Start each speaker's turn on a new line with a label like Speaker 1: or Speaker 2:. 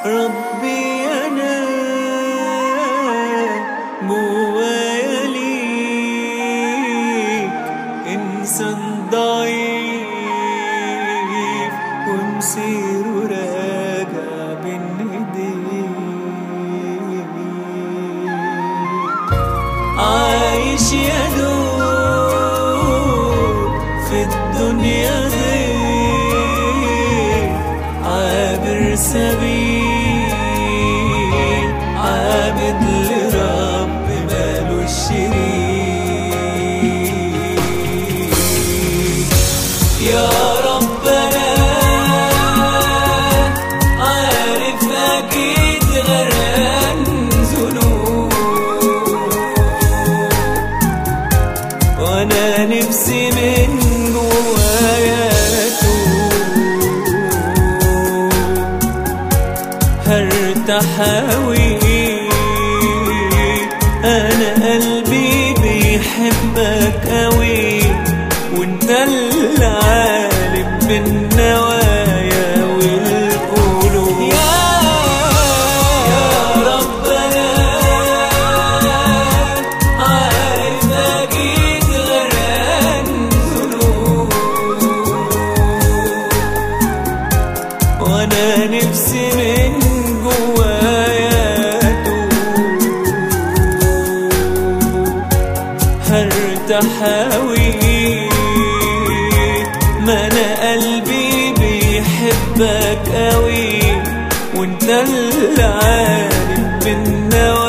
Speaker 1: ربي أنا جوايا ليك إنسان ضعيف ومصيره راجع بين ايديك، عايش يا دوب في الدنيا غير عابر سبيل، عابد لرب ماله الشريك. يا رب أنا عارف أكيد غرقان ذنوب، وأنا نفسي من جوايا هرتاح أوي. أنا قلبي بيحبك أوي، وانت اللي عالم بالنوايا والقلوب. يا رب أنا عارف أكيد غرقان ذنوب، وأنا نفسي من جوايا توب، هرتاح أوي. ما أنا قلبي بيحبك أوي، وانت اللي عارف بالنوايا